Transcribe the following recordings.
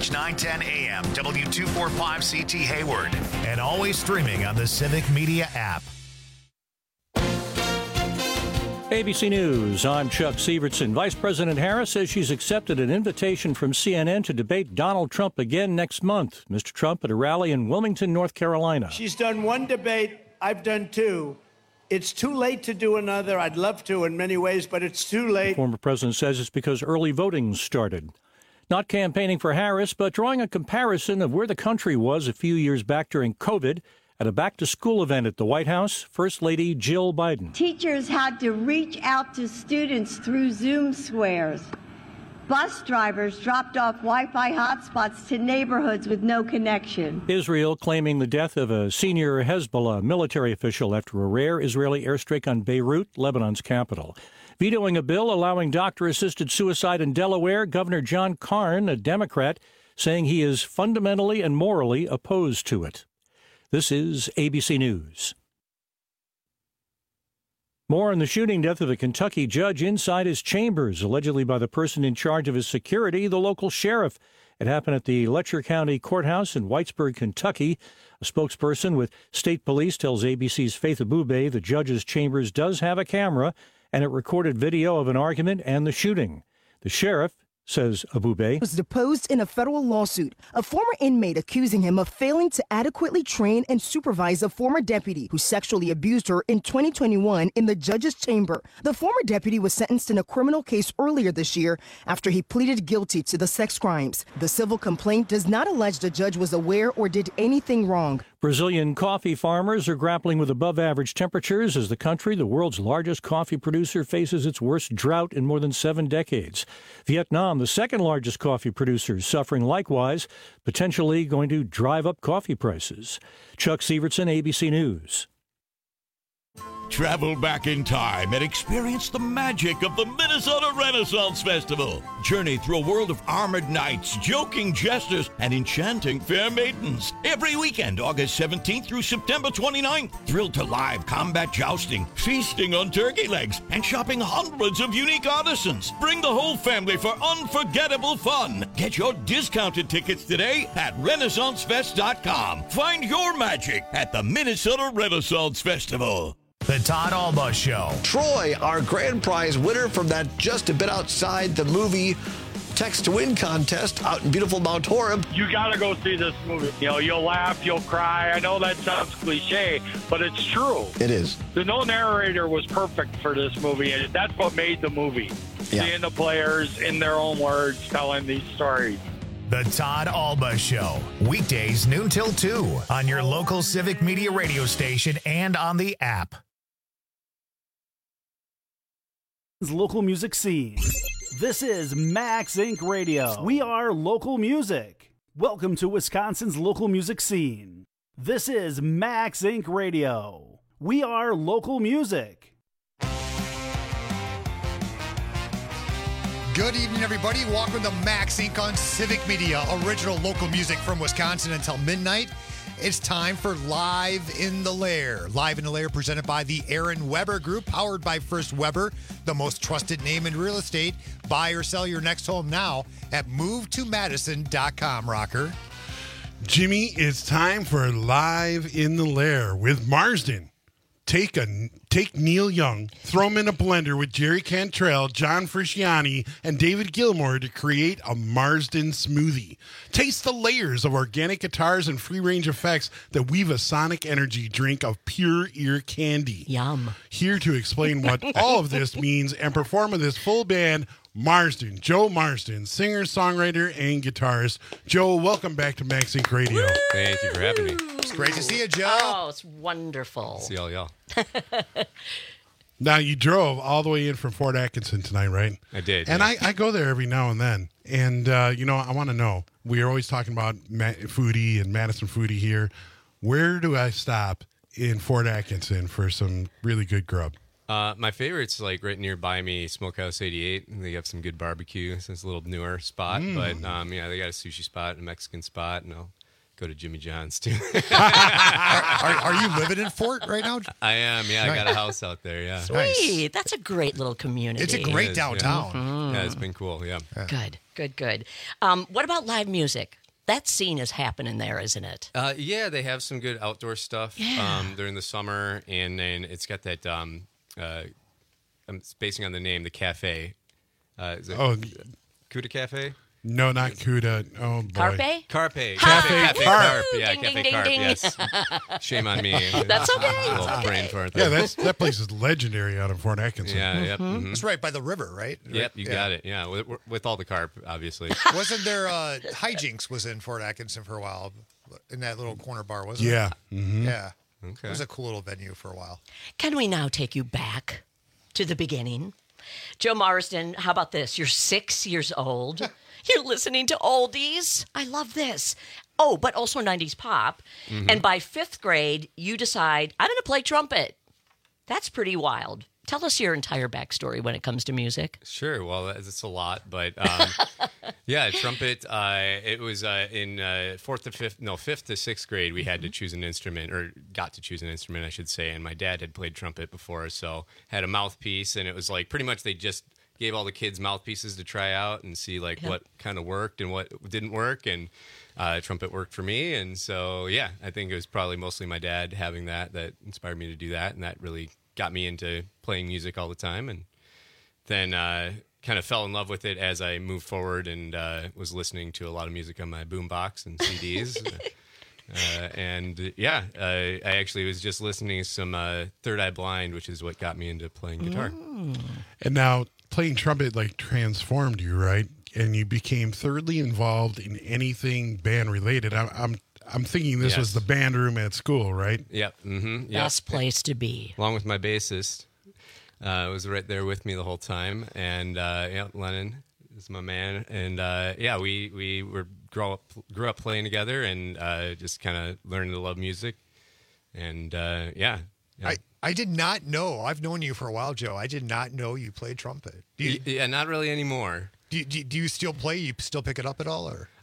News 910 AM, W245CT Hayward, and always streaming on the Civic Media app. ABC News, I'm Chuck Sievertson. Vice President Harris says she's accepted an invitation from CNN to debate Donald Trump again next month. Mr. Trump at a rally in Wilmington, North Carolina. She's done one debate. I've done two. It's too late to do another. I'd love to in many ways, but it's too late. The former president says it's because early voting started. Not campaigning for Harris, but drawing a comparison of where the country was a few years back during COVID. At a back-to-school event at the White House, First Lady Jill Biden. Teachers had to reach out to students through Zoom squares. Bus drivers dropped off Wi-Fi hotspots to neighborhoods with no connection. Israel claiming the death of a senior Hezbollah military official after a rare Israeli airstrike on Beirut, Lebanon's capital. Vetoing a bill allowing doctor-assisted suicide in Delaware, Governor John Karn, a Democrat, saying he is fundamentally and morally opposed to it. This is ABC News. More on the shooting death of a Kentucky judge inside his chambers, allegedly by the person in charge of his security, the local sheriff. It happened at the Letcher County Courthouse in Whitesburg, Kentucky. A spokesperson with state police tells ABC's Faith Abube the judge's chambers does have a camera, and it recorded video of an argument and the shooting. The sheriff, says Abube, was deposed in a federal lawsuit. A former inmate accusing him of failing to adequately train and supervise a former deputy who sexually abused her in 2021 in the judge's chamber. The former deputy was sentenced in a criminal case earlier this year after he pleaded guilty to the sex crimes. The civil complaint does not allege the judge was aware or did anything wrong. Brazilian coffee farmers are grappling with above-average temperatures as the country, the world's largest coffee producer, faces its worst drought in more than 7 decades. Vietnam, the second-largest coffee producer, suffering likewise, potentially going to drive up coffee prices. Chuck Sievertson, ABC News. Travel back in time and experience the magic of the Minnesota Renaissance Festival. Journey through a world of armored knights, joking jesters, and enchanting fair maidens. Every weekend, August 17th through September 29th. Thrilled to live combat jousting, feasting on turkey legs, and shopping hundreds of unique artisans. Bring the whole family for unforgettable fun. Get your discounted tickets today at RenaissanceFest.com. Find your magic at the Minnesota Renaissance Festival. The Todd Alba Show. Troy, our grand prize winner from that just a bit outside the movie Text to Win contest out in beautiful Mount Horeb. You got to go see this movie. You know, you'll laugh, you'll cry. I know that sounds cliche, but it's true. It is. The no narrator was perfect for this movie, and that's what made the movie. Yeah. Seeing the players in their own words telling these stories. The Todd Alba Show. Weekdays noon till 2 on your local Civic Media radio station and on the app. Local music scene. This is Max Inc. Radio. We are local music. Welcome to Wisconsin's local music scene. This is Max Inc. Radio. We are local music. Good evening, everybody. Welcome to Max Inc. on Civic Media, original local music from Wisconsin until midnight. It's time for Live in the Lair. Live in the Lair presented by the Aaron Weber Group, powered by First Weber, the most trusted name in real estate. Buy or sell your next home now at movetomadison.com, Rocker. Jimmy, it's time for Live in the Lair with Marsden. Take Neil Young, throw him in a blender with Jerry Cantrell, John Frusciante, and David Gilmour to create a Marsden smoothie. Taste the layers of organic guitars and free-range effects that weave a sonic energy drink of pure ear candy. Yum. Here to explain what all of this means and perform with his full band, Marsden, Joe Marsden, singer, songwriter, and guitarist. Joe, welcome back to Max Inc. Radio. Woo! Thank you for having me. It's great to see you, Joe. Oh, it's wonderful. See all y'all. Now, you drove all the way in from Fort Atkinson tonight, right? I did. And yeah. I go there every now and then. And, I want to know. We are always talking about foodie and Madison foodie here. Where do I stop in Fort Atkinson for some really good grub? My favorite's like right nearby me, Smokehouse 88. And they have some good barbecue. So it's a little newer spot. But, they got a sushi spot, a Mexican spot, and I'll go to Jimmy John's too. Are you living in Fort right now? I am. Yeah, I got a house out there. Yeah. Sweet. That's a great little community. It's a great downtown. Yeah. Mhm. Yeah, it's been cool. Yeah. Good. What about live music? That scene is happening there, isn't it? Yeah, they have some good outdoor stuff during the summer, and then it's got that. I'm spacing on the name, the cafe. Is it Cuda Cafe? No, not Cuda. Oh, boy. Carpe? Carpe. Cafe Carpe. Yeah, Ding, Cafe ding, Carpe. ding, Yes. Shame on me. That's okay. A little That's brain okay. fart Yeah, there. that place is legendary out of Fort Atkinson. Yeah, yep. Mhm. It's right by the river, right? Yep, you got it. Yeah, with all the carp, obviously. Wasn't there Hijinks was in Fort Atkinson for a while in that little corner bar, wasn't Yeah. it? Mhm. Yeah. Okay. It was a cool little venue for a while. Can we now take you back to the beginning? Joe Marsden, how about this? You're 6 years old. You're listening to oldies. I love this. Oh, but also 90s pop. Mhm. And by 5th grade, you decide, I'm going to play trumpet. That's pretty wild. Tell us your entire backstory when it comes to music. Sure. Well, it's a lot, but yeah, trumpet. It was in 5th to 6th grade. We had to choose an instrument, or got to choose an instrument, I should say. And my dad had played trumpet before, so had a mouthpiece, and it was like pretty much they just gave all the kids mouthpieces to try out and see like what kind of worked and what didn't work, and trumpet worked for me. And so yeah, I think it was probably mostly my dad having that inspired me to do that, and that really got me into playing music all the time. And then kind of fell in love with it as I moved forward, and was listening to a lot of music on my boombox and CDs. And yeah, I actually was just listening to some Third Eye Blind, which is what got me into playing guitar. And now playing trumpet like transformed you, right? And you became thoroughly involved in anything band related. I'm thinking this was the band room at school, right? Yep. Mm-hmm. Yep. Best place to be. Along with my bassist. Was right there with me the whole time. And Lennon is my man. And yeah, we grew up playing together, and just kind of learning to love music. And yeah. I did not know. I've known you for a while, Joe. I did not know you played trumpet. Yeah, not really anymore. Do you still play? You still pick it up at all, or?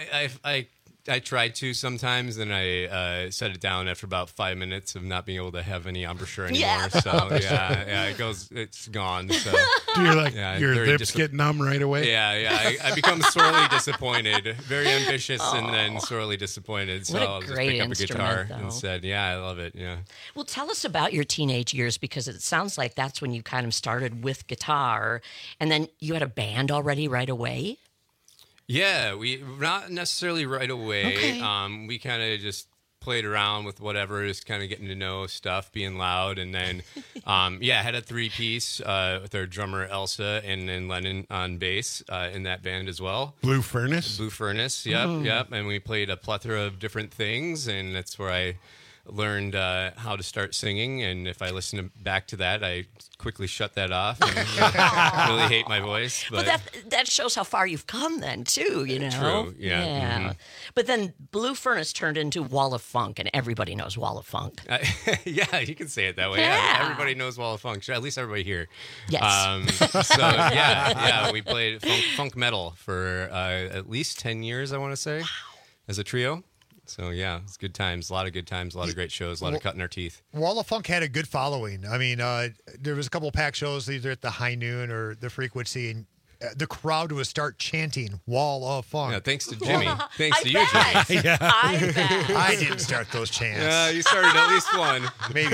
I tried to sometimes, and I set it down after about 5 minutes of not being able to have any embouchure anymore. Yeah. So yeah, it's gone. So You're like your lips get numb right away. Yeah. I become sorely disappointed, very ambitious, and then sorely disappointed. So What a I'll just great pick up a guitar instrument, though. and said, "Yeah, I love it." Yeah. Well, tell us about your teenage years, because it sounds like that's when you kind of started with guitar, and then you had a band already right away. Yeah, we not necessarily right away. Okay. We kind of just played around with whatever, just kind of getting to know stuff, being loud, and then I had a 3-piece with our drummer Elsa, and then Lennon on bass in that band as well. Blue Furnace. Yep. And we played a plethora of different things, and that's where I learned how to start singing. And if I listen back to that, I quickly shut that off and really hate my voice. But that shows how far you've come then, too, you know? True, yeah. Mm-hmm. But then Blue Furnace turned into Wall of Funk, and everybody knows Wall of Funk. Yeah, you can say it that way. Yeah. Everybody knows Wall of Funk. At least everybody here. Yes. So, yeah, we played funk metal for at least 10 years, I want to say, as a trio. So, yeah, it's good times, a lot of good times, a lot of great shows, a lot of cutting our teeth. Wall of Funk had a good following. I mean, there was a couple of packed shows either at the High Noon or the Frequency, and the crowd would start chanting Wall of Funk. Yeah, thanks to Jimmy. Thanks to you, bet. Jimmy. Yeah. I bet. I didn't start those chants. You started at least one.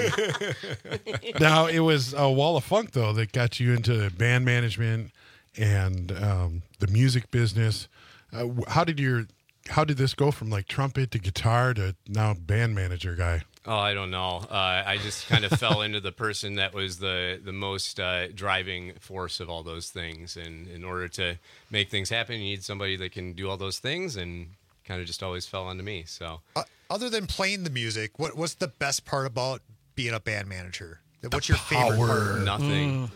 Maybe. Now, it was a Wall of Funk, though, that got you into band management and the music business. How did this go from like trumpet to guitar to now band manager guy? Oh, I don't know. I just kind of fell into the person that was the most driving force of all those things. And in order to make things happen, you need somebody that can do all those things, and kind of just always fell onto me. So, other than playing the music, what's the best part about being a band manager? What's your favorite part? Nothing.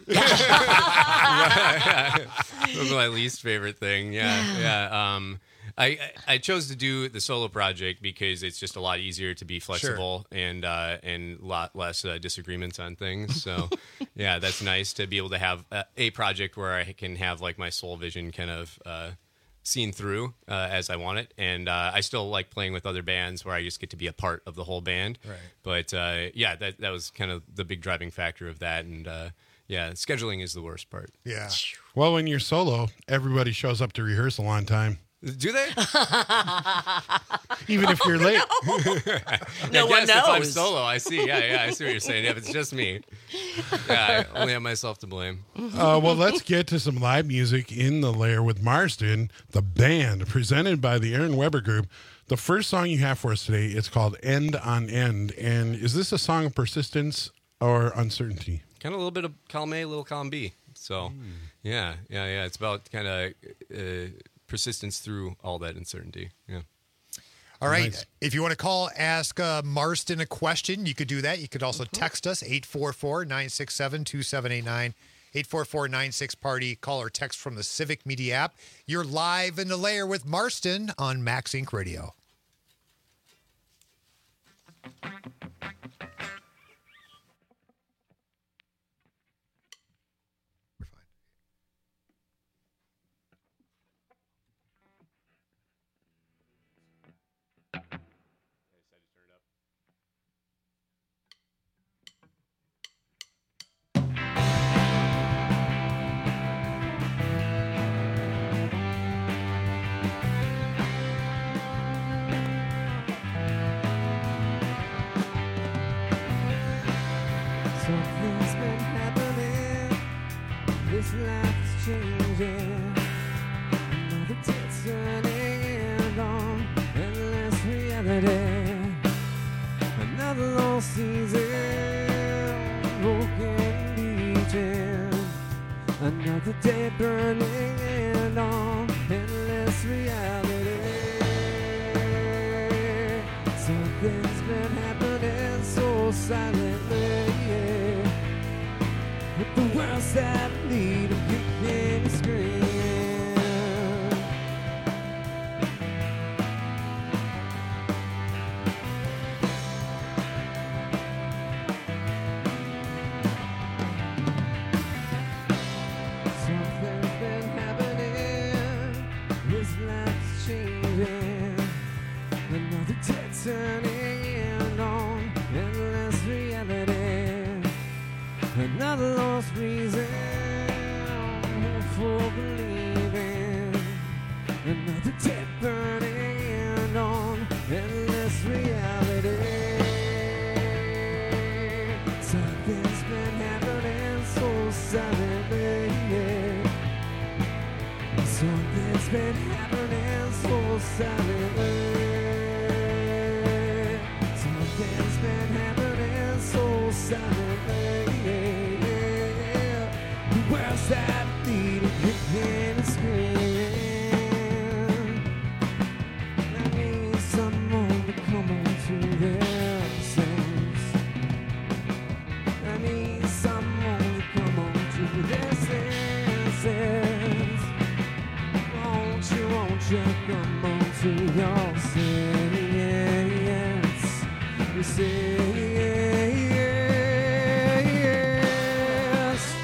That's my least favorite thing. Yeah. I chose to do the solo project because it's just a lot easier to be flexible and a lot less disagreements on things. So, yeah, that's nice to be able to have a project where I can have like my soul vision kind of scene through as I want it, and I still like playing with other bands where I just get to be a part of the whole band. Right. But yeah, that was kind of the big driving factor of that, and yeah, scheduling is the worst part. Yeah. Well, when you're solo, everybody shows up to rehearsal on time. Do they? Even if you're late. No one If I'm knows. solo, I see. Yeah, I see what you're saying. If it's just me, yeah, I only have myself to blame. Well, let's get to some live music in the Lair with Marsden, the band, presented by the Aaron Weber Group. The first song you have for us today is called End on End. And is this a song of persistence or uncertainty? Kind of a little bit of column A, a little column B. So, yeah. It's about kind of persistence through all that uncertainty. Yeah. All right. If you want to call, ask Marsden a question, you could do that. You could also text us, 844-967-2789, 844-96-PARTY. Call or text from the Civic Media app. You're live in the Lair with Marsden on Max Inc. Radio. Something's been happening. This life is changing. Another day turning on endless reality. Another long season, broken beaches. Another day burning on endless reality. Something's been happening so silently. But the world's that need of kicking and screaming. Something's been happening. This life's changing. Another day turning on endless reality. Another lost reason for believing. Another day burning on endless reality. Something's been happening so silently. Something's been happening so silently. Something's been happening so silently. Where's that need of kicking and screaming? I need someone to come on to their senses. I need someone to come on to their senses. Won't you come on to your senses? You say yes.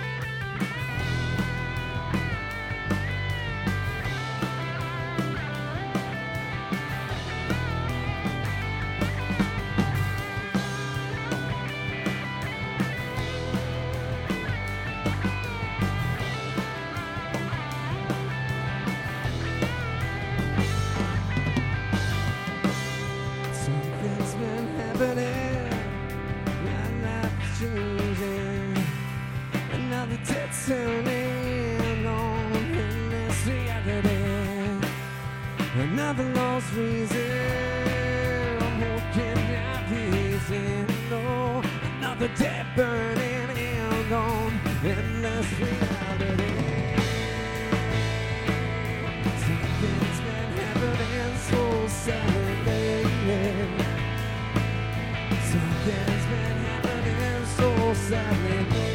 Something's been happening. My life's changing. Another day turning on endless reality. Another lost reason. I'm walking out reason. No, another day burning on endless reality. Something's been happening so silently. Something's been happening so silently.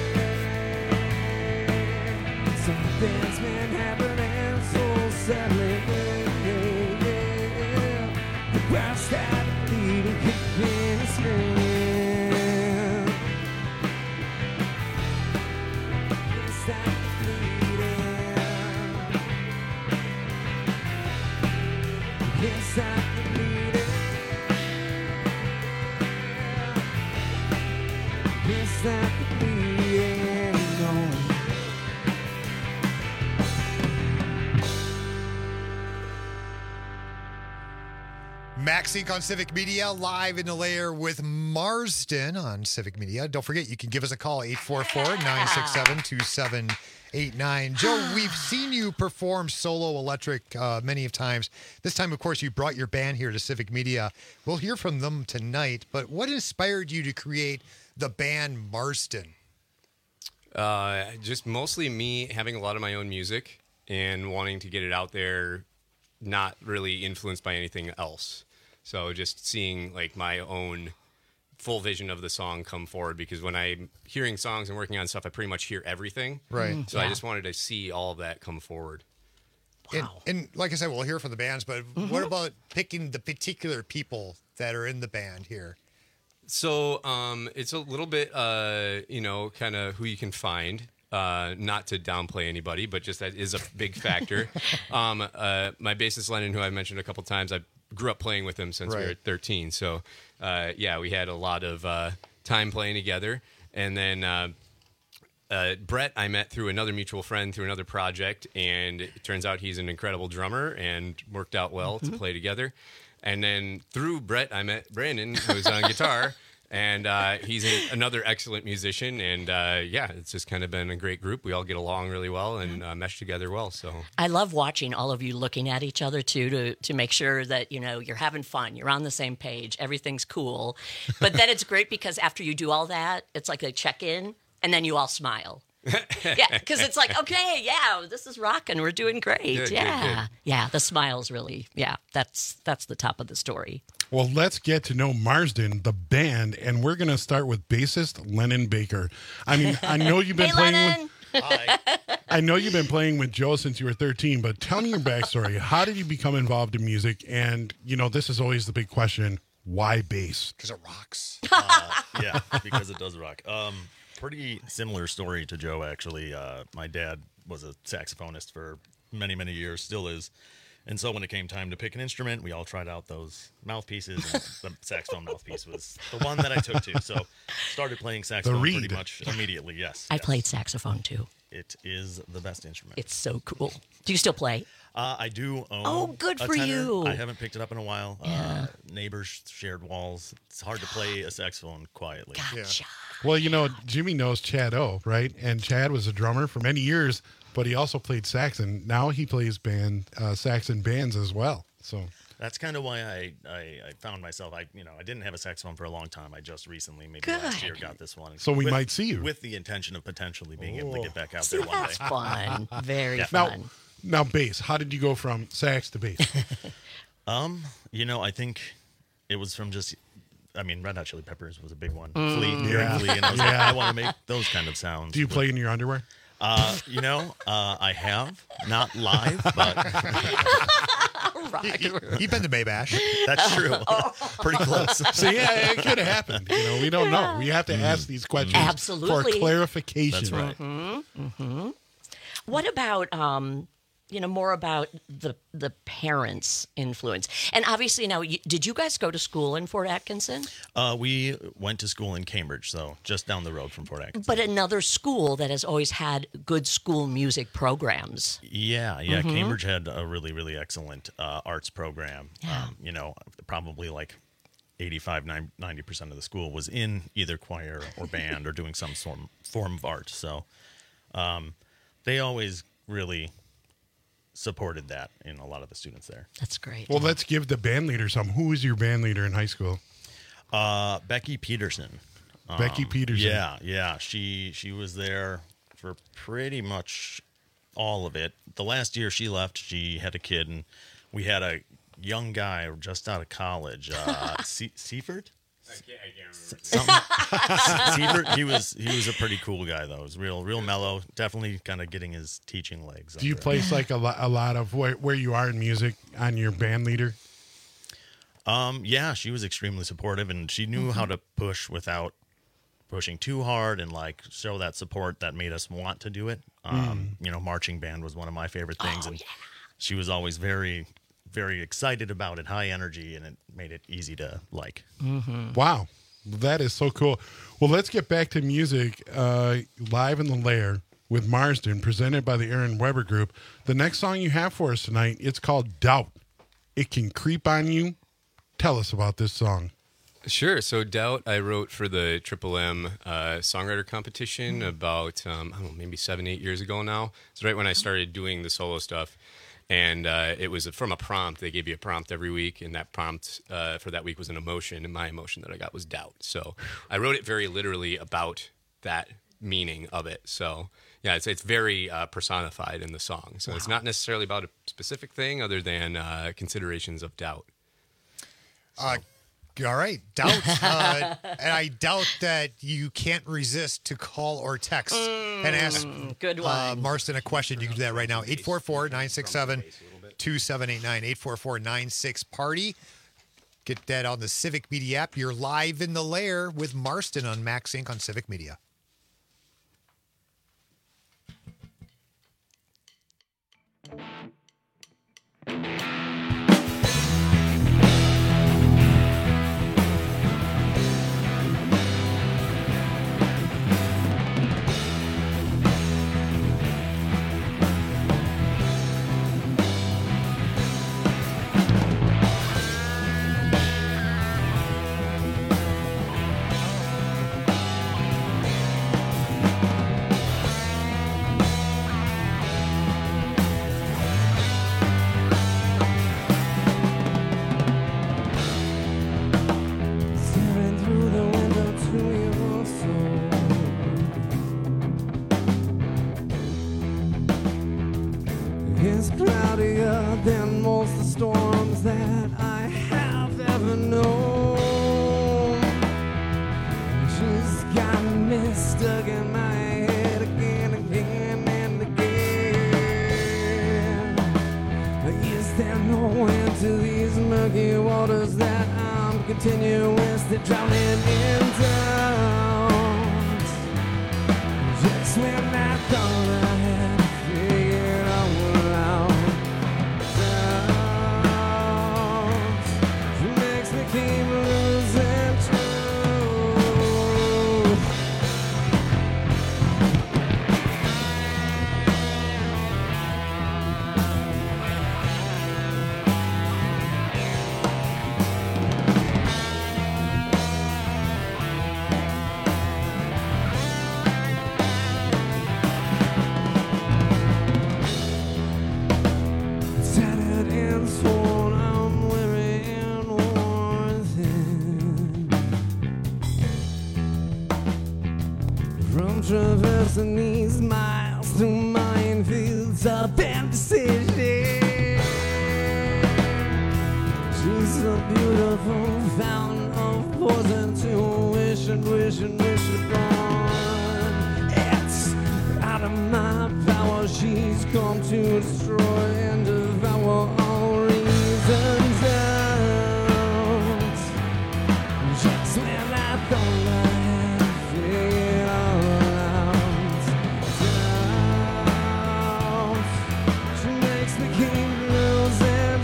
Something's been happening so silently. The world's that bleeding, kicking and screaming. It's that bleeding. inside the meeting. Inside the meeting. MaxInc on Civic Media, live in the lair with Marsden on Civic Media. Don't forget, you can give us a call, 844-967-2789. Joe, we've seen you perform solo electric many of times. This time, of course, you brought your band here to Civic Media. We'll hear from them tonight, but what inspired you to create the band Marsden? Just mostly me having a lot of my own music and wanting to get it out there, not really influenced by anything else. So just seeing like my own full vision of the song come forward, because when I'm hearing songs and working on stuff, I pretty much hear everything. Right. So I just wanted to see all of that come forward. Wow. And like I said, we'll hear from the bands, but what about picking the particular people that are in the band here? So it's a little bit, kind of who you can find. Not to downplay anybody, but just that is a big factor. My bassist Lennon, who I've mentioned a couple times, I grew up playing with him since we were 13. So, we had a lot of time playing together. And then Brett, I met through another mutual friend through another project, and it turns out he's an incredible drummer and worked out well to play together. And then through Brett, I met Brandon, who's on guitar. And he's another excellent musician, and it's just kind of been a great group. We all get along really well and mesh together well. So I love watching all of you looking at each other too, to make sure that you're having fun, you're on the same page, everything's cool. But then it's great because after you do all that, it's like a check-in, and then you all smile. Yeah, because it's like, okay, yeah, this is rocking, we're doing great. Good, yeah, yeah, the smiles really, that's the top of the story. Well, let's get to know Marsden, the band, and we're going to start with bassist Lennon Baker. I mean, I know you've been playing with... I know you've been playing with Joe since you were 13, but tell me your backstory. How did you become involved in music? And, this is always the big question. Why bass? Because it rocks. Yeah, because it does rock. Pretty similar story to Joe, actually. My dad was a saxophonist for many, many years, still is. And so when it came time to pick an instrument, we all tried out those mouthpieces, and the saxophone mouthpiece was the one that I took to. So started playing saxophone pretty much immediately, yes. I played saxophone too. It is the best instrument. It's so cool. Do you still play? I do own Oh, good a for tenor. you. I haven't picked it up in a while. Yeah. Neighbors shared walls. It's hard to play a saxophone quietly. Gotcha. Well, Jimmy knows Chad O, right? And Chad was a drummer for many years, but he also played sax, and now he plays sax in bands as well. So that's kind of why I found myself. I didn't have a saxophone for a long time. I just recently, maybe Good. last year, got this one. So we might see you. with the intention of potentially being able to get back out See, there one that's day. fun. Very Now, fun. now bass. How did you go from sax to bass? I think it was from just. Red Hot Chili Peppers was a big one. Mm. Flea, Yeah. Flea, and I was like, I want to make those kind of sounds. Do you play in your underwear? I have not live, but You've been to Maybash. That's true. Pretty close. So it could have happened. We don't know. We have to ask these questions Absolutely. for clarification. That's right. Mm-hmm. What about more about the parents' influence? And obviously now, did you guys go to school in Fort Atkinson? We went to school in Cambridge, so just down the road from Fort Atkinson. But another school that has always had good school music programs. Yeah. Mhm. Cambridge had a really, really excellent arts program. Yeah. Probably like 85-90% of the school was in either choir or band or doing some form of art. So they always really supported that in a lot of the students there. That's great. Well, let's give the band leader some. Who was your band leader in high school? Becky Peterson. Becky Peterson. Yeah. She was there for pretty much all of it. The last year she left, she had a kid, and we had a young guy just out of college, Seifert. I can't remember. Seifert. He was a pretty cool guy though. He was real mellow. Definitely kind of getting his teaching legs. Do you place like a lot of where you are in music on your band leader? Yeah, she was extremely supportive, and she knew how to push without pushing too hard, and like show that support that made us want to do it. Marching band was one of my favorite things, and she was always very, very excited about it, high energy, and it made it easy to like. Mm-hmm. Wow. That is so cool. Well, let's get back to music. Live in the Lair with Marsden, presented by the Aaron Weber Group. The next song you have for us tonight, it's called Doubt. It Can Creep on You. Tell us about this song. Sure. So Doubt I wrote for the Triple M songwriter competition about, I don't know, maybe 7-8 years ago now. It's right when I started doing the solo stuff. And it was from a prompt. They gave you a prompt every week, and that prompt for that week was an emotion, and my emotion that I got was doubt. So I wrote it very literally about that meaning of it. So yeah, it's very personified in the song. So It's not necessarily about a specific thing other than considerations of doubt. All right, doubt. And I doubt that you can't resist to call or text and ask good one. Marsden a question. You can do that right now. 844-967-2789. 844-96-PARTY. Get that on the Civic Media app. You're live in the Lair with Marsden on Max Inc. on Civic Media. Staring through the window to your soul. It's cloudier than most of the storms that I have ever known. She's got me stuck in my head again and again. Is there no end to these murky waters that I'm continuously drowning in doubt? Just when I thought I had figured out doubt, she makes me keep losing truth. Tattered and torn, I'm weary and worn thin. From traversing these miles through minefields of indecision, she's a beautiful fountain of poison to wish and gone. It's out of my power, she's come to destroy and devour all reasons out. Just when I thought I had figured all out, she makes me keep losing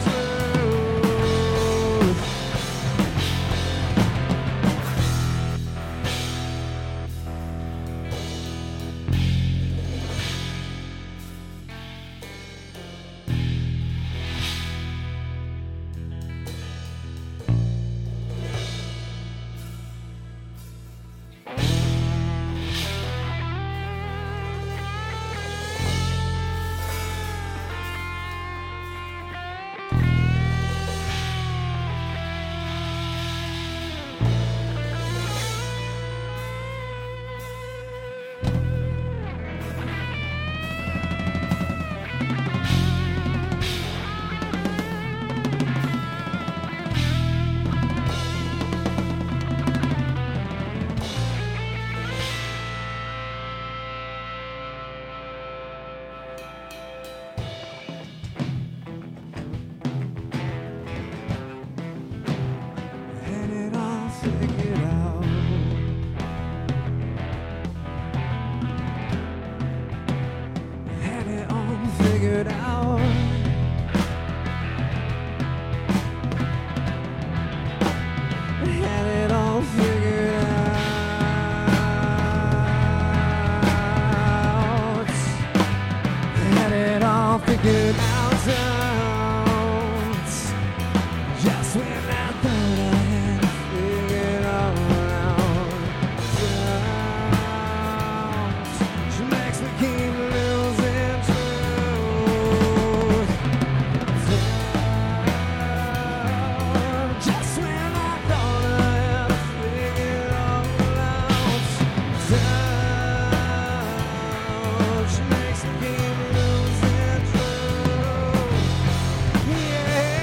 truth. figured out just when I thought I had figured all out. She makes me keep losing truth. Just when I thought I had figured all out. She makes me keep losing truth. Yeah.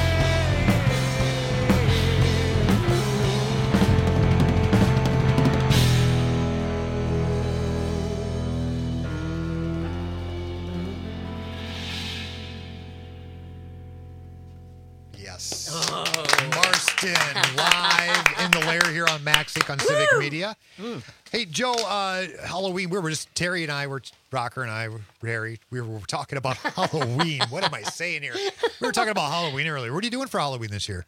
Yes. Marston live in the lair here on Max Inc. on Civic Media. Hey, Joe, Halloween, we were just, Terry and I were, Rocker and I, Harry, we were talking about Halloween. What am I saying here? We were talking about Halloween earlier. What are you doing for Halloween this year?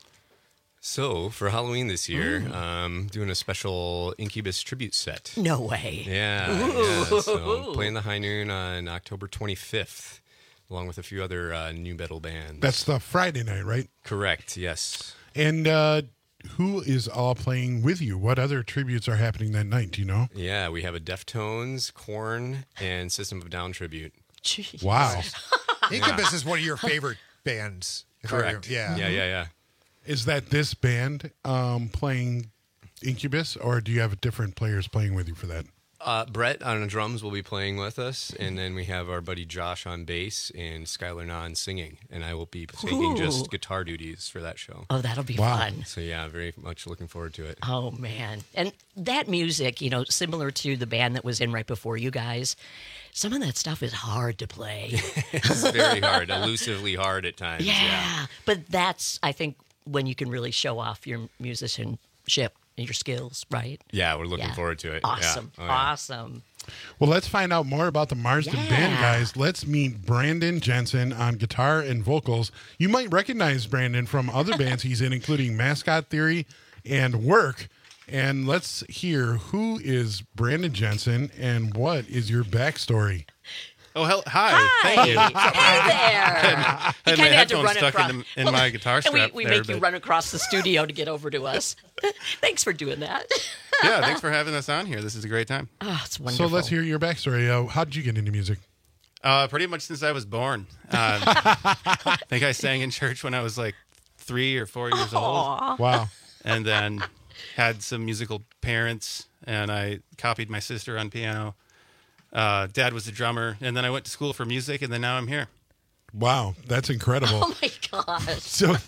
So for Halloween this year, doing a special Incubus tribute set. No way. Yeah. Ooh. So playing the High Noon on October 25th, along with a few other new metal bands. That's the Friday night, right? Correct. Yes. And who is all playing with you? What other tributes are happening that night? Do you know? Yeah, we have a Deftones, Korn, and System of a Down tribute. Jeez. Wow. Incubus is one of your favorite bands. if I Correct. remember. Yeah. Yeah. Is that this band playing Incubus, or do you have different players playing with you for that? Brett on drums will be playing with us, and then we have our buddy Josh on bass and Skylar Nahn singing, and I will be taking just guitar duties for that show. Oh, that'll be fun. So yeah, very much looking forward to it. Oh, man. And that music, you know, similar to the band that was in right before you guys, some of that stuff is hard to play. It's very hard, elusively hard at times. Yeah. But that's, I think, when you can really show off your musicianship and your skills, right? Yeah, we're looking forward to it. Awesome. Yeah. Oh, yeah. Awesome. Well, let's find out more about the Marsden Band, guys. Let's meet Brandon Jensen on guitar and vocals. You might recognize Brandon from other bands he's in, including Mascot Theory and Work. And let's hear who is Brandon Jensen and what is your backstory. Oh, hi. Thank you. Hey there. I had my headphones stuck in my guitar strap. And we make you run across the studio to get over to us. Thanks for doing that. Yeah, thanks for having us on here. This is a great time. Oh, it's wonderful. So let's hear your backstory. How did you get into music? Pretty much since I was born. I think I sang in church when I was like 3 or 4 years old. Wow. And then had some musical parents, and I copied my sister on piano. Dad was a drummer, and then I went to school for music, and then now I'm here. Wow, that's incredible. Oh my gosh.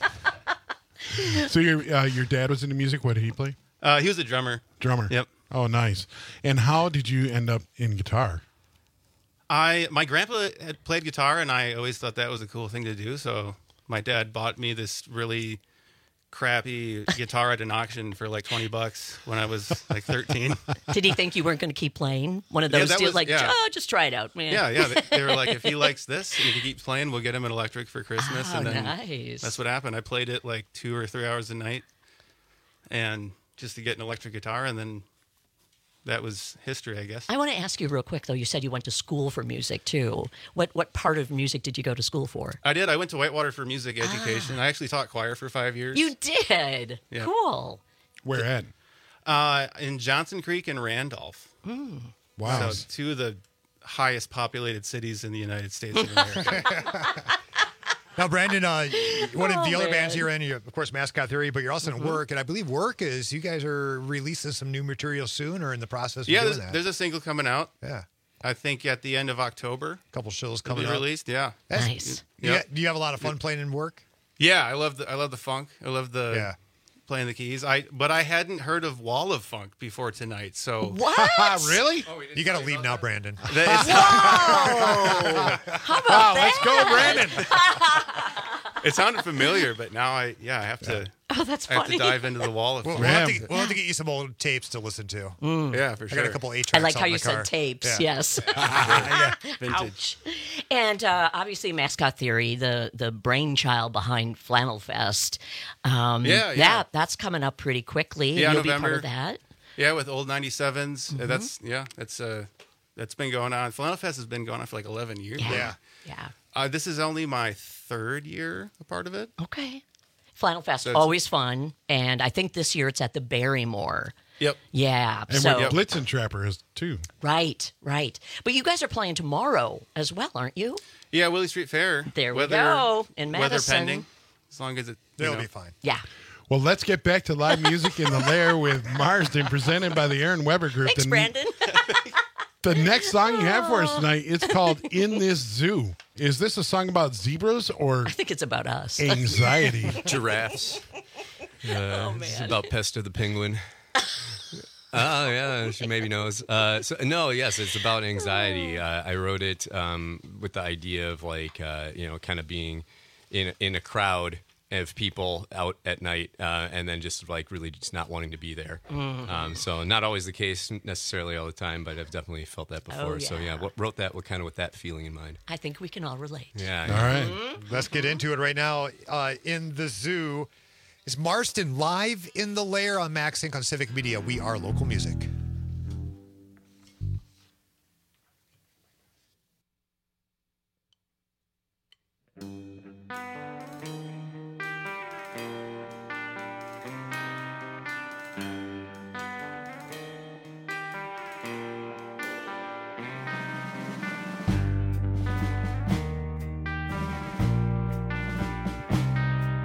So your dad was into music. What did he play? He was a drummer. Drummer. Yep. Oh, nice. And how did you end up in guitar? My grandpa had played guitar, and I always thought that was a cool thing to do. So my dad bought me this really crappy guitar at an auction for like $20 when I was like 13. Did he think you weren't going to keep playing? One of those deals, just try it out, man. Yeah. They were like, if he likes this and if he keeps playing, we'll get him an electric for Christmas. Oh, and then nice. That's what happened. I played it like 2 or 3 hours a night, and just to get an electric guitar, and then that was history, I guess. I want to ask you real quick, though. You said you went to school for music, too. What part of music did you go to school for? I did. I went to Whitewater for music education. I actually taught choir for 5 years. You did? Yeah. Cool. Where at? In Johnson Creek and Randolph. Wow. So 2 of the highest populated cities in the United States of America. Now, Brandon, one of the other bands you're in, of course, Mascot Theory, but you're also in Work, and I believe Work is, you guys are releasing some new material soon or in the process of doing that. There's a single coming out. Yeah. I think at the end of October. A couple shows coming out. Released, yeah. Nice. Yep. Do you have a lot of fun playing in Work? Yeah, I love the funk. I love playing the keys. But I hadn't heard of Wall of Funk before tonight. So what? Really? You got to leave now, Brandon. Whoa! How about that? Let's go, Brandon. It sounded familiar, but now I have to. Oh, that's I have funny. to dive into the Wall of We'll Funk. have to get you some old tapes to listen to. Yeah, for sure. I got a couple 8 I tracks like out how in you the car. said tapes. Yeah. Yes. Vintage. Ouch. And obviously, Mascot Theory, the brainchild behind Flannel Fest. That's coming up pretty quickly. Yeah, You'll November. be part of that. Yeah, with old 97s. That's been going on. Flannel Fest has been going on for like 11 years. Yeah. Yeah. This is only my third year a part of it. Okay. Flannel Fest, So it's- always fun. And I think this year it's at the Barrymore. Yep. Yeah. And so where Blitzen Trapper is too. Right. But you guys are playing tomorrow as well, aren't you? Yeah, Willie Street Fair. There we go, in Weather Madison. pending. As long as it. They'll be fine. Yeah. Well, let's get back to live music in the Lair with Marsden, presented by the Aaron Weber Group. Thanks, Brandon. The next song you have for us tonight, it's called In This Zoo. Is this a song about zebras or I think it's about us. anxiety? Giraffes. It's about Pesta the penguin. Oh, yeah, she maybe knows. Yes, it's about anxiety. I wrote it with the idea of kind of being in a crowd of people out at night and then just really just not wanting to be there. Mhm. So not always the case necessarily all the time, but I've definitely felt that before. Oh, So yeah. wrote that with that feeling in mind. I think we can all relate. Yeah. All right. Let's get into it right now. In the Zoo is Marston live in the Lair on Max Inc. on Civic Media. We are local music.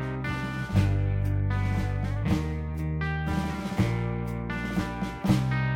Thank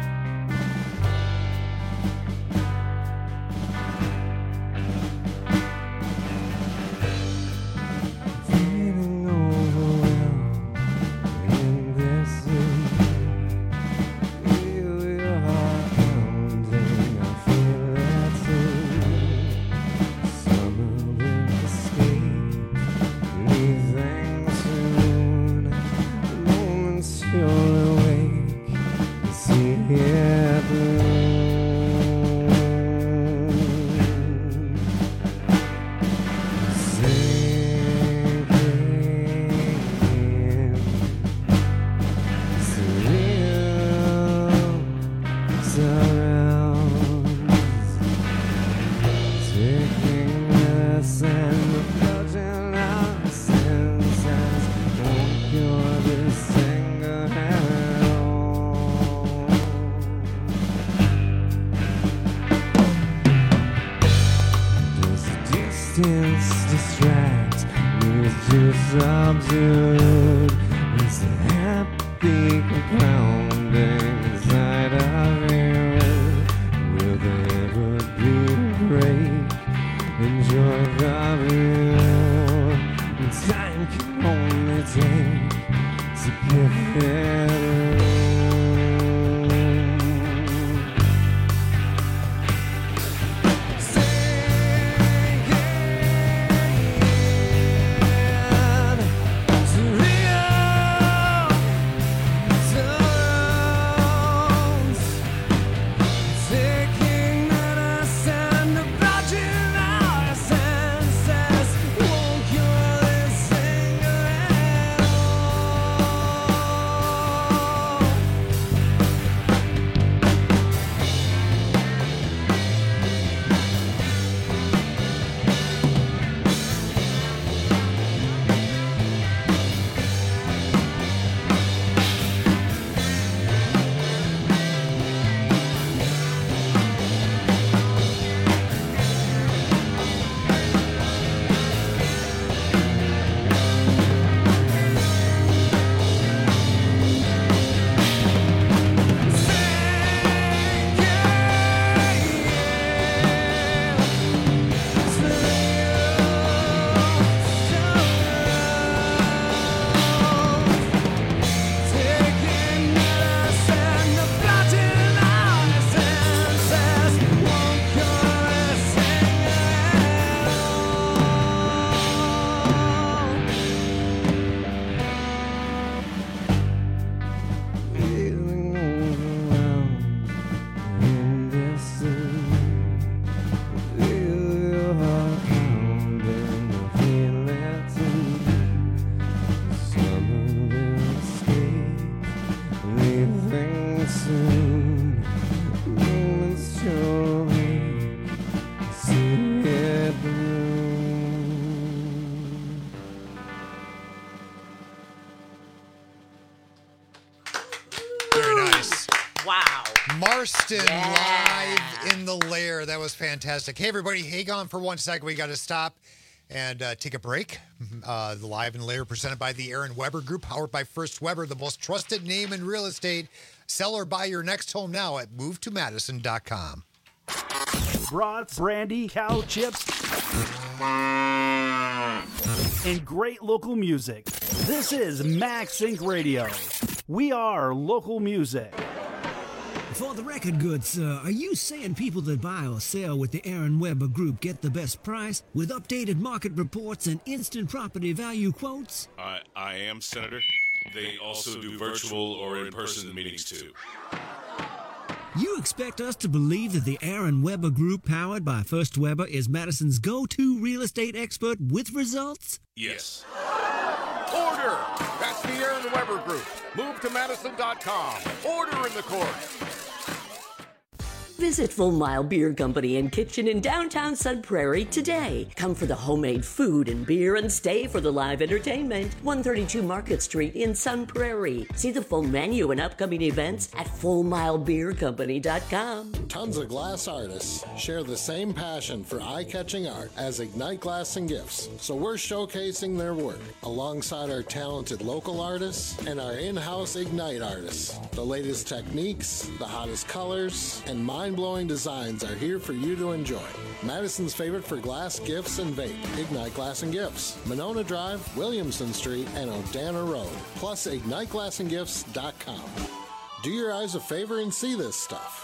Wow. Marston live in the lair. That was fantastic. Hey, everybody, hang on for 1 second. We got to stop and take a break. The Live in the Lair presented by the Aaron Weber Group, powered by First Weber, the most trusted name in real estate. Sell or buy your next home now at movetomadison.com. Brats, brandy, cow chips, and great local music. This is Max Inc. Radio. We are local music. For the record, good sir, are you saying people that buy or sell with the Aaron Weber Group get the best price with updated market reports and instant property value quotes? I am, Senator. They also do virtual or in-person meetings, too. You expect us to believe that the Aaron Weber Group, powered by First Weber, is Madison's go-to real estate expert with results? Yes. Order! That's the Aaron Weber Group. Move to Madison.com. Order in the court. Visit Full Mile Beer Company and Kitchen in downtown Sun Prairie today. Come for the homemade food and beer and stay for the live entertainment. 132 Market Street in Sun Prairie. See the full menu and upcoming events at FullMileBeerCompany.com. Tons of glass artists share the same passion for eye-catching art as Ignite Glass and Gifts, so we're showcasing their work alongside our talented local artists and our in-house Ignite artists. The latest techniques, the hottest colors, and mind-blowing designs are here for you to enjoy. Madison's favorite for glass, gifts, and vape. Ignite Glass and Gifts. Monona Drive, Williamson Street, and Odana Road. Plus, IgniteGlassandGifts.com. Do your eyes a favor and see this stuff.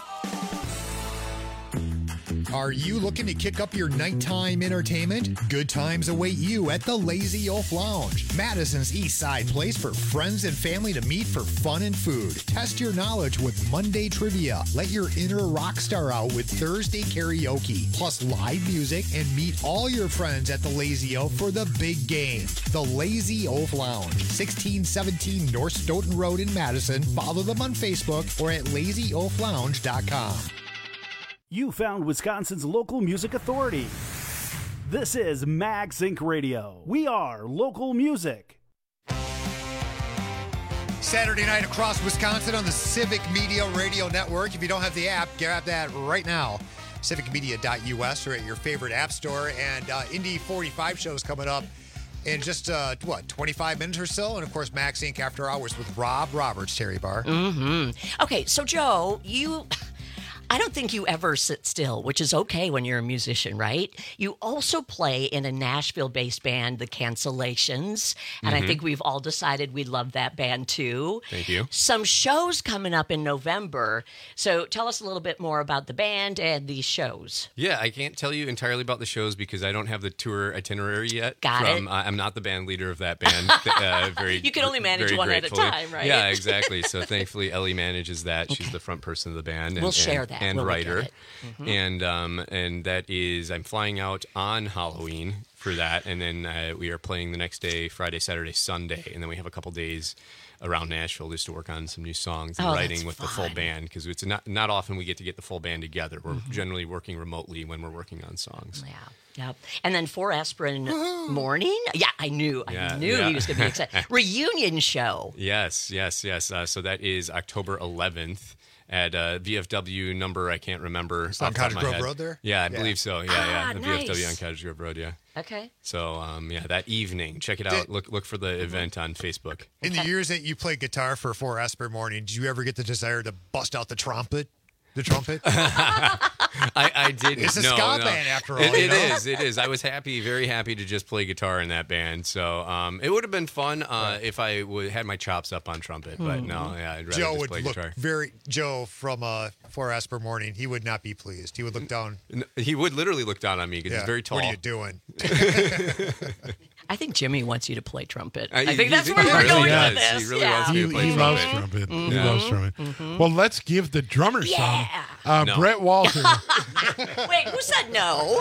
Are you looking to kick up your nighttime entertainment? Good times await you at the Lazy Oaf Lounge, Madison's East Side place for friends and family to meet for fun and food. Test your knowledge with Monday trivia. Let your inner rock star out with Thursday karaoke, plus live music, and meet all your friends at the Lazy Oaf for the big game. The Lazy Oaf Lounge, 1617 North Stoughton Road in Madison. Follow them on Facebook or at lazyoaflounge.com. You found Wisconsin's local music authority. This is Max Inc. Radio. We are local music. Saturday night across Wisconsin on the Civic Media Radio Network. If you don't have the app, grab that right now. civicmedia.us or at your favorite app store. And Indy 45 shows coming up in just, 25 minutes or so. And, of course, Max Inc. After Hours with Rob Roberts, Terry Barr. Mm-hmm. Okay, so, Joe, I don't think you ever sit still, which is okay when you're a musician, right? You also play in a Nashville-based band, The Cancellations, and I think we've all decided we love that band too. Thank you. Some shows coming up in November. So tell us a little bit more about the band and these shows. Yeah, I can't tell you entirely about the shows because I don't have the tour itinerary yet. Got it. I'm not the band leader of that band. You can only manage very one gratefully. at a time, right? Yeah, exactly. So thankfully, Ellie manages that. She's the front person of the band. We'll share that. And We'll writer. Mm-hmm. And that is, I'm flying out on Halloween for that, and then we are playing the next day, Friday, Saturday, Sunday, and then we have a couple days around Nashville just to work on some new songs and writing with the full band, because it's not often we get to get the full band together. We're generally working remotely when we're working on songs. Yeah. Yep. And then For Aspirin Morning. Yeah, I knew he was going to be excited. Reunion show. Yes. So that is October 11th. At VFW number, I can't remember. It's on Cottage Grove Road there? Yeah, I believe so. Yeah. The nice. VFW on Cottage Grove Road, yeah. Okay. So, that evening, check it out. Look for the event on Facebook. In the years that you played guitar for Aspirin Morning, did you ever get the desire to bust out the trumpet? I didn't. It's a ska band after all. It is. I was very happy to just play guitar in that band. So it would have been fun if I had my chops up on trumpet. But no, I'd rather just play guitar. Joe from For Aspirin Morning, he would not be pleased. He would look down. He would literally look down on me because he's very tall. What are you doing? I think Jimmy wants you to play trumpet. I think that's where we're going with this. He really wants me to play trumpet. Loves trumpet. He loves trumpet. Well, let's give the drummer some. No. Brett Walter. Wait, who said no?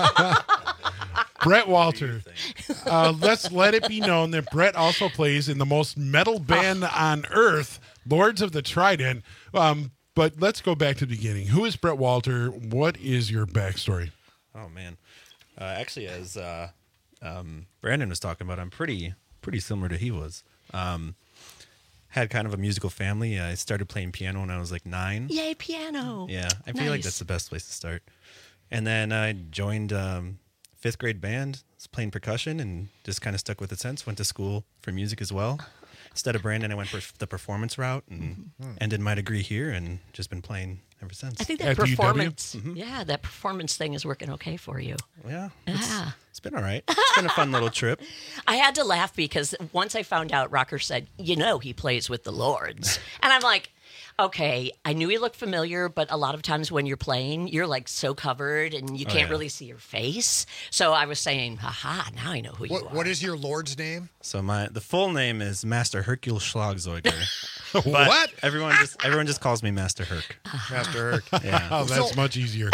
Brett Walter. Let's let it be known that Brett also plays in the most metal band on earth, Lords of the Trident. But let's go back to the beginning. Who is Brett Walter? What is your backstory? Oh, man. Actually, as Brandon was talking about, I'm pretty similar to he was. had kind of a musical family. I started playing piano when I was like 9. Yay, piano. Yeah, I feel like that's the best place to start. And then I joined 5th grade band, was playing percussion, and just kind of stuck with it since. Went to school for music as well. Instead of Brandon, I went for the performance route and ended my degree here, and just been playing ever since. I think that performance, that performance thing is working okay for you. Yeah. It's been all right. It's been a fun little trip. I had to laugh because once I found out, Rocker said, he plays with the Lords. And I'm like, okay, I knew he looked familiar, but a lot of times when you're playing, you're like so covered and you can't really see your face. So I was saying, haha, now I know who you are. What is your Lord's name? So the full name is Master Hercule Schlagzeuger. What? Everyone just calls me Master Herc. Master Herc. Yeah. Oh, that's much easier.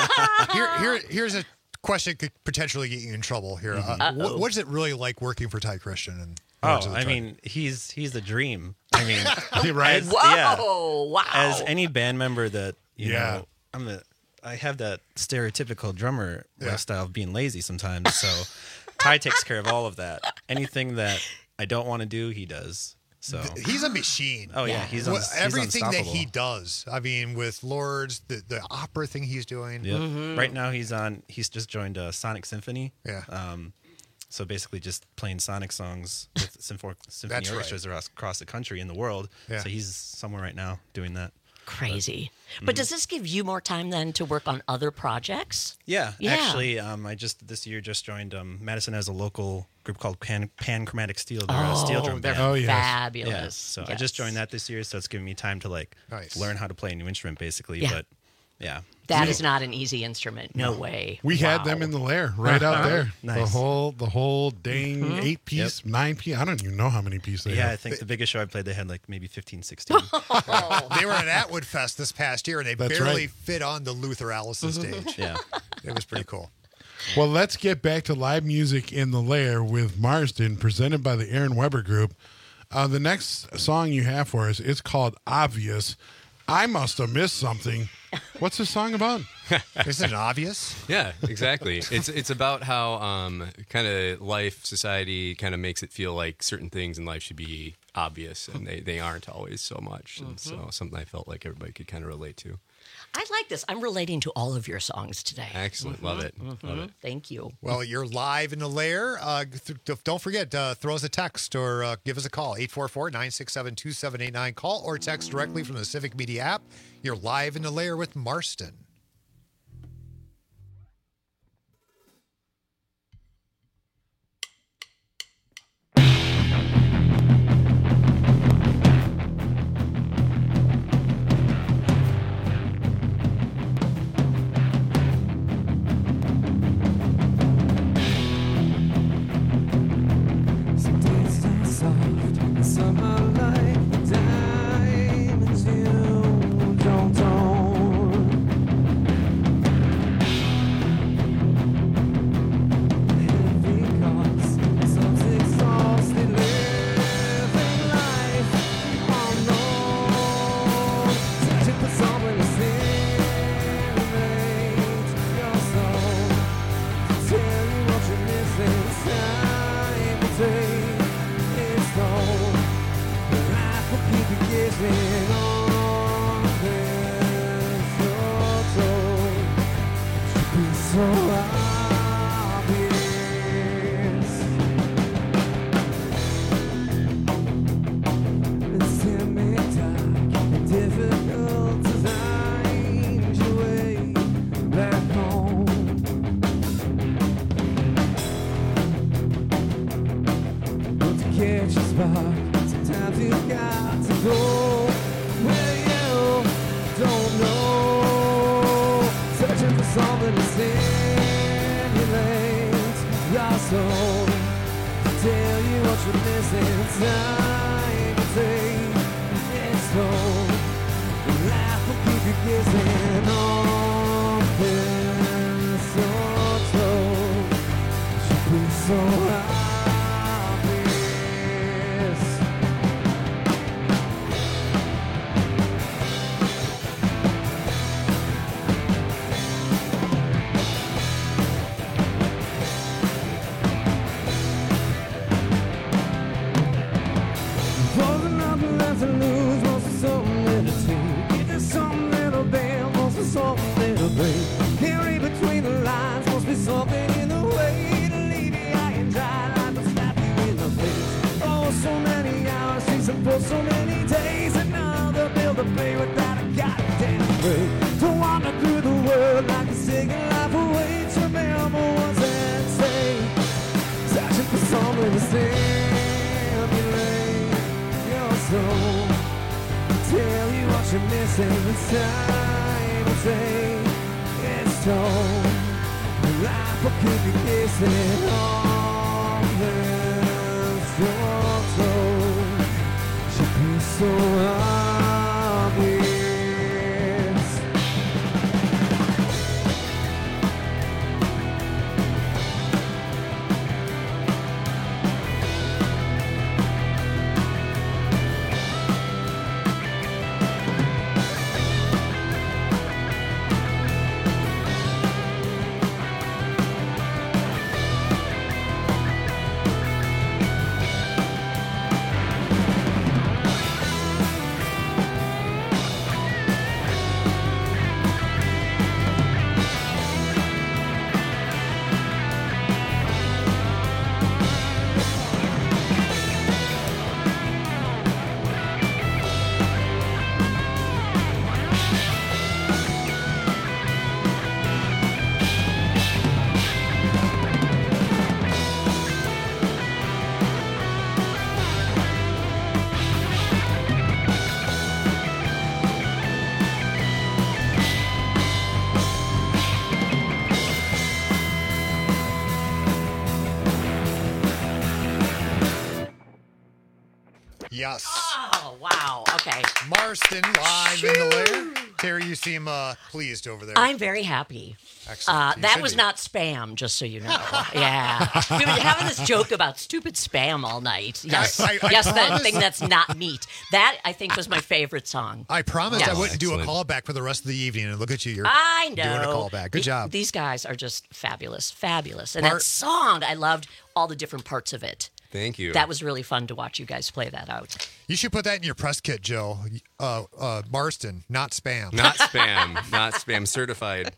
Here's a question could potentially get you in trouble here. What is it really like working for Ty Christian? And I mean, he's the dream. I mean, right? Wow. As any band member that you know, I have that stereotypical drummer lifestyle of being lazy sometimes. So Ty takes care of all of that. Anything that I don't want to do, he does. So he's a machine. Oh yeah, he's everything that unstoppable. he does. I mean, with Lords, the opera thing he's doing. Yep. Right now he's just joined Sonic Symphony. Yeah. So basically just playing Sonic songs with symphony orchestras across the country and the world. Yeah. So he's somewhere right now doing that. Crazy. But does this give you more time then to work on other projects? Yeah. Actually, I this year joined Madison has a local group called Panchromatic Steel. They're a steel drum band. They're fabulous. Yeah. So I just joined that this year, so it's giving me time to learn how to play a new instrument, basically. Yeah. But yeah, that is not an easy instrument. No way. We had them in the lair right out there. Nice. The whole dang 8-piece, 9-piece. I don't even know how many pieces they have. I think the biggest show I played, they had like maybe 15, 16. They were at Atwood Fest this past year, and they barely fit on the Luther Allison stage. Yeah. It was pretty cool. Well, let's get back to live music in the lair with Marsden, presented by the Aaron Weber Group. The next song you have for us is called Obvious. I must have missed something. What's this song about? Isn't it obvious? Yeah, exactly. It's about how kind of life, society kind of makes it feel like certain things in life should be obvious, and they aren't always so much. And so something I felt like everybody could kind of relate to. I like this. I'm relating to all of your songs today. Excellent. Love it. Love it. Thank you. Well, you're live in the lair. Don't forget, throw us a text or give us a call, 844-967-2789. Call or text directly from the Civic Media app. You're live in the lair with Marston. Somehow like the diamonds you don't own. Because some's exhausted living life unknown, searching for someone to stimulate your soul, to tell you what you're missing. Time will take its toll. Life will keep you guessing on this toll. Should be so obvious. It's dark and difficult to find your way back home. But to catch a spark, sometimes you've got to go where you don't know. Searching for something to stimulate your soul, to tell you what you're missing. Time will take its toll. Life will keep you guessing on this or told. Should be so obvious. nothing left to lose, wants for something to take. If there's something that'll bend, wants for something that'll break. Can't read between the lines, must be something in the way to leave you high and dry, like a slap you in the face. Oh, so many hours, she's for so many days, another bill to pay without a goddamn break. To wander through the world like a singing life away. To remember what's at stake, searching for something to stimulate your soul. Tell you what you're missing, it's time to take its toll. Life will keep you guessing all this you're told. Should be so obvious. Yes. Oh, wow. Okay. Marston live in the lair. Terry, you seem pleased over there. I'm very happy. Excellent. You That should was be. not spam, just so you know. Yeah. We've been having this joke about stupid spam all night. Yes, I yes, that promise- thing that's not meat. That, I think, was my favorite song. I promised Yes. I wouldn't do a callback for the rest of the evening, and look at you. You're I know. doing a callback. Good job. These guys are just fabulous, fabulous. And Mar- that song, I loved all the different parts of it. Thank you. That was really fun to watch you guys play that out. You should put that in your press kit, Joe. Marston, not spam. Not spam. Not spam certified.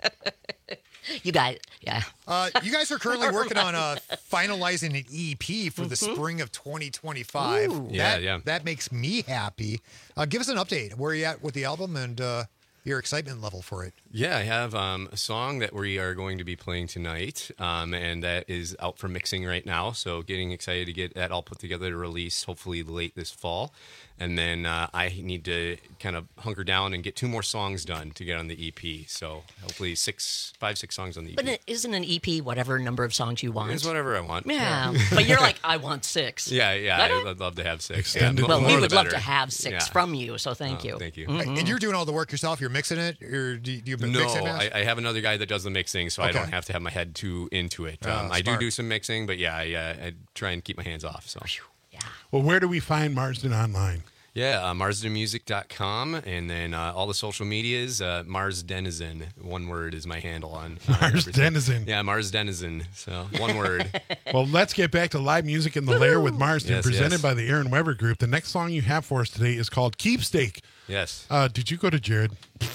You guys, yeah. You guys are currently working on finalizing an EP for the spring of 2025. Ooh. Yeah. That makes me happy. Give us an update. Where are you at with the album and your excitement level for it? Yeah, I have a song that we are going to be playing tonight, and that is out for mixing right now. So getting excited to get that all put together to release hopefully late this fall. And then I need to kind of hunker down and get 2 more songs done to get on the EP. So hopefully 5, 6 songs on the EP. But isn't an EP whatever number of songs you want? It's whatever I want. Yeah. But you're like, I want 6. Yeah. Okay. I'd love to have 6. Extended Well, we more would the love better. to have 6 Yeah. from you, so thank you. Thank you. And you're doing all the work yourself? You're mixing it? Or do you No, mix it, Matt? I have another guy that does the mixing, so I Okay. don't have to have my head too into it. Oh, I smart. do some mixing, but yeah, I try and keep my hands off. So. Well, where do we find Marsden online? Yeah, marsdenmusic.com, and then all the social medias, Mars Denizen. One word is my handle on. Mars everything. Denizen. Yeah, Mars Denizen. So one word. Well, let's get back to live music in the lair with Marsden, Yes, presented yes. by the Aaron Weber Group. The next song you have for us today is called Keepstake. Yes. Did you go to Jared?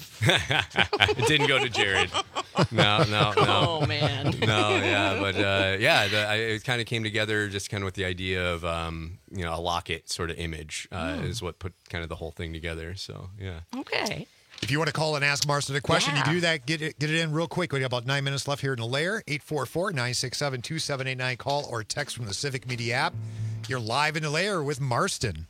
It didn't go to Jared. No. Oh, man. No, yeah, but it kind of came together just kind of with the idea of a locket sort of image is what put kind of the whole thing together. So yeah. Okay. If you want to call and ask Marston a question, you can do that. Get it in real quick. We got about 9 minutes left here in the lair. 844-967-2789. Call or text from the Civic Media app. You're live in the lair with Marston.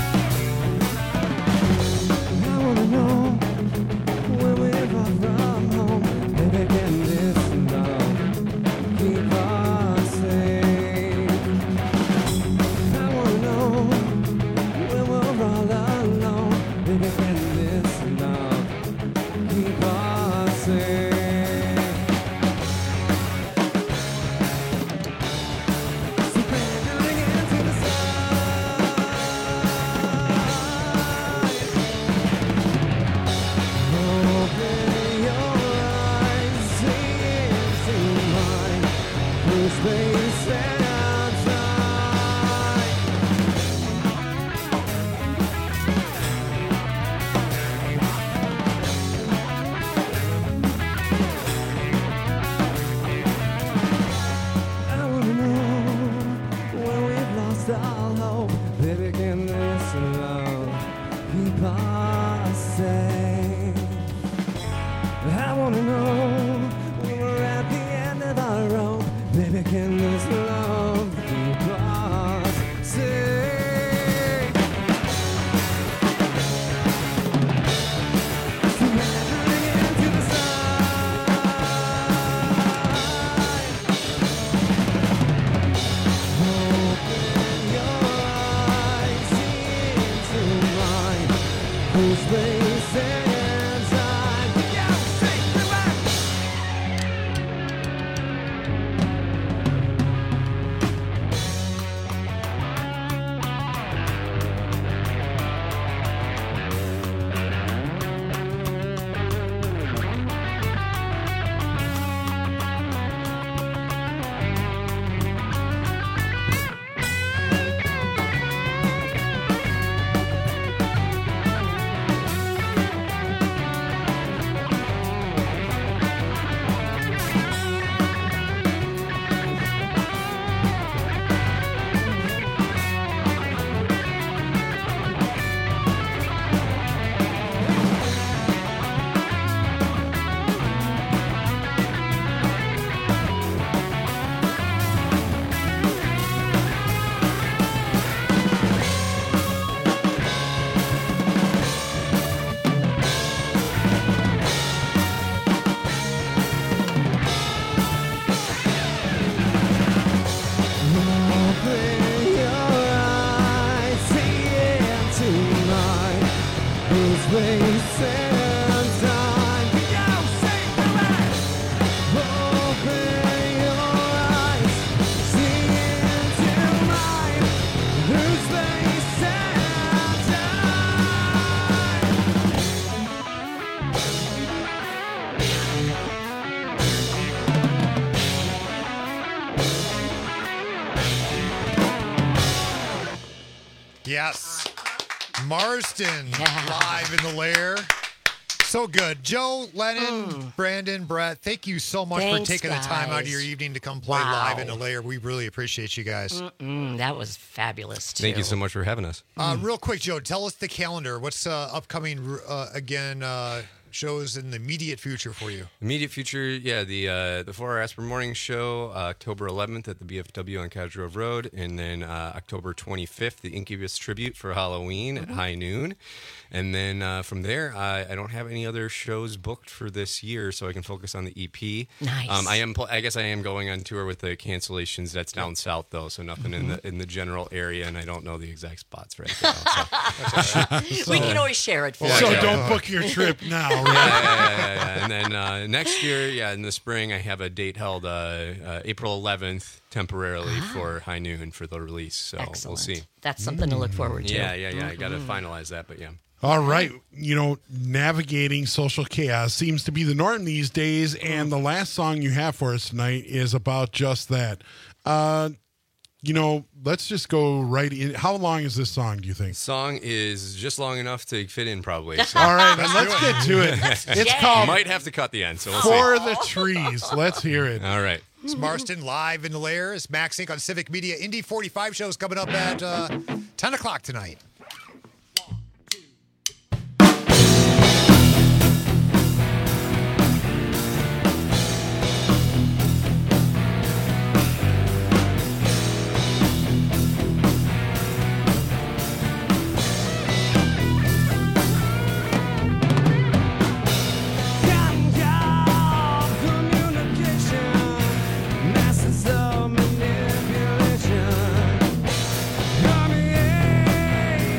I wanna know where we're from. Yes. Marston live in the lair. So good. Joe, Lennon, Brandon, Brett, thank you so much Thanks, for taking the time out of guys. your evening to come play Wow. live in the lair. We really appreciate you guys. That was fabulous, too. Thank you so much for having us. Real quick, Joe, tell us the calendar. What's upcoming, shows in the immediate future for you? Immediate future, yeah, the 4-Hour Asper Morning Show, October 11th at the BFW on Cottage Grove Road, and then October 25th, the Incubus Tribute for Halloween at high noon. And then from there, I don't have any other shows booked for this year, so I can focus on the EP. Nice. I guess I am going on tour with the Cancellations. That's down south, though, so nothing in the general area, and I don't know the exact spots right now. So. We can always share it for you. So don't book your trip now. Yeah. And then next year, in the spring, I have a date held April 11th temporarily for High Noon for the release. So we'll see. That's something to look forward to. Yeah. I got to finalize that, but yeah. All right. Navigating social chaos seems to be the norm these days, and the last song you have for us tonight is about just that. Let's just go right in. How long is this song, do you think? Song is just long enough to fit in, probably. All right, then let's get to it. It's called Might have to cut the end, so we'll For see. the Trees. Let's hear it. All right. It's Marston live in the lair. It's Max Inc. on Civic Media. Indy 45 shows coming up at 10 o'clock tonight. Masses of manipulation. Permeate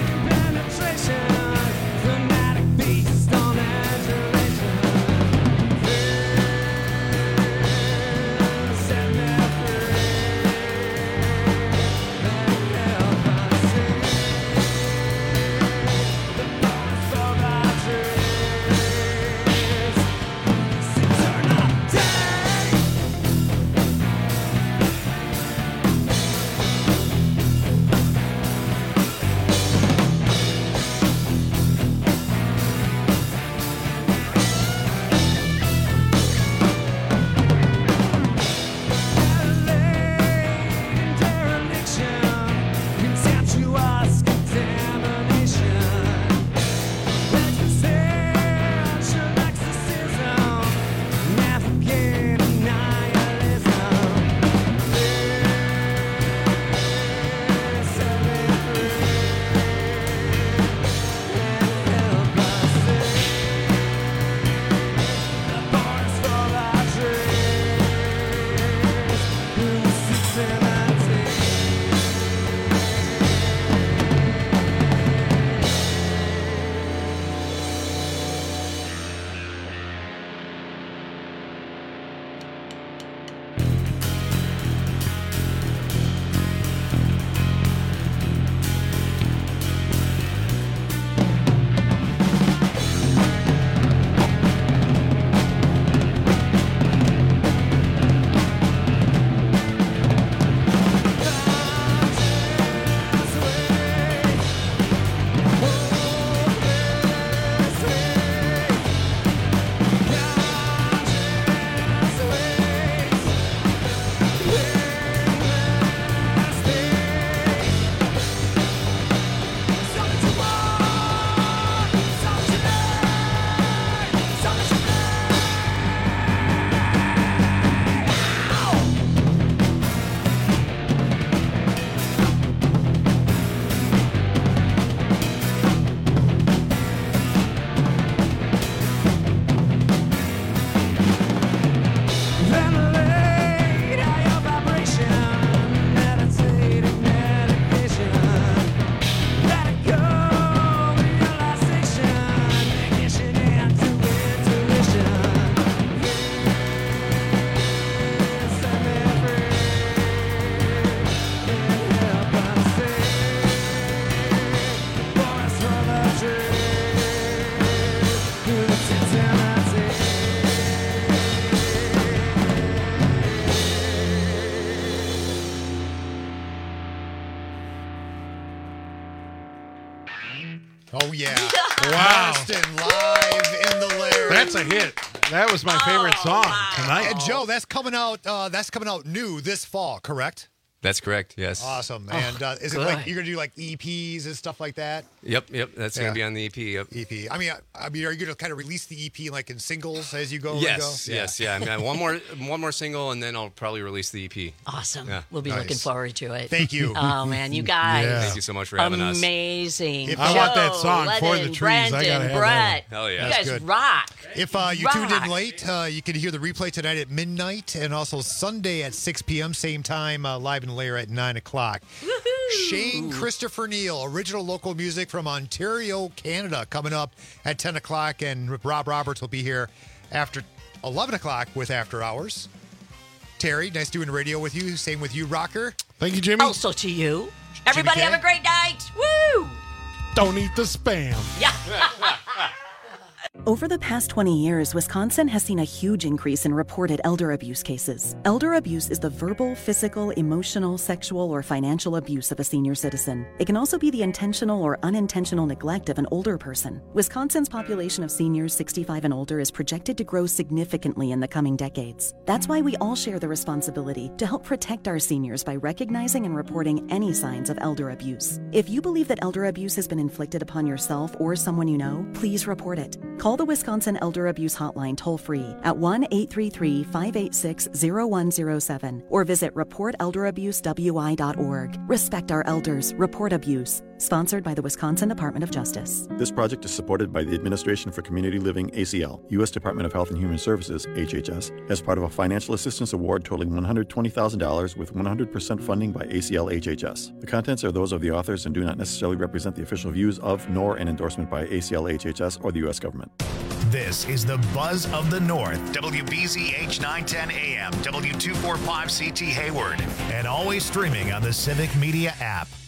Oh, yeah. Wow. Marston live in the lair. That's a hit. That was my favorite song tonight. And Joe, that's coming out new this fall, correct? That's correct. Yes. Awesome. And is it good. like you're gonna do like EPs and stuff like that? Yep. That's going to be on the EP. Yep. EP. I mean, are you gonna kind of release the EP like in singles as you go? Yes. Yeah. I mean, one more single, and then I'll probably release the EP. Awesome. Yeah. We'll be looking forward to it. Thank you. Oh man, you guys. Yeah. Thank you so much for having us. Amazing. I want that Joe, song, For the Lennon, Trees. I gotta Brandon, have Brett. that one. Hell yeah. You That's guys good. rock. If you Rock. tuned in late, you can hear the replay tonight at midnight and also Sunday at 6 p.m. Same time, live in the lair at 9 o'clock. Shane Christopher Neal, original local music from Ontario, Canada, coming up at 10 o'clock. And Rob Roberts will be here after 11 o'clock with After Hours. Terry, nice doing radio with you. Same with you, Rocker. Thank you, Jimmy. Also to you. Everybody K? have a great night. Woo! Don't eat the spam. Yeah. Over the past 20 years, Wisconsin has seen a huge increase in reported elder abuse cases. Elder abuse is the verbal, physical, emotional, sexual, or financial abuse of a senior citizen. It can also be the intentional or unintentional neglect of an older person. Wisconsin's population of seniors 65 and older is projected to grow significantly in the coming decades. That's why we all share the responsibility to help protect our seniors by recognizing and reporting any signs of elder abuse. If you believe that elder abuse has been inflicted upon yourself or someone you know, please report it. Call the Wisconsin Elder Abuse Hotline toll-free at 1-833-586-0107 or visit reportelderabusewI.org. Respect our elders. Report abuse. Sponsored by the Wisconsin Department of Justice. This project is supported by the Administration for Community Living, ACL, U.S. Department of Health and Human Services, HHS, as part of a financial assistance award totaling $120,000 with 100% funding by ACL HHS. The contents are those of the authors and do not necessarily represent the official views of nor an endorsement by ACL HHS or the U.S. government. This is the Buzz of the North, WBZH 910 AM, W245CT Hayward, and always streaming on the Civic Media app.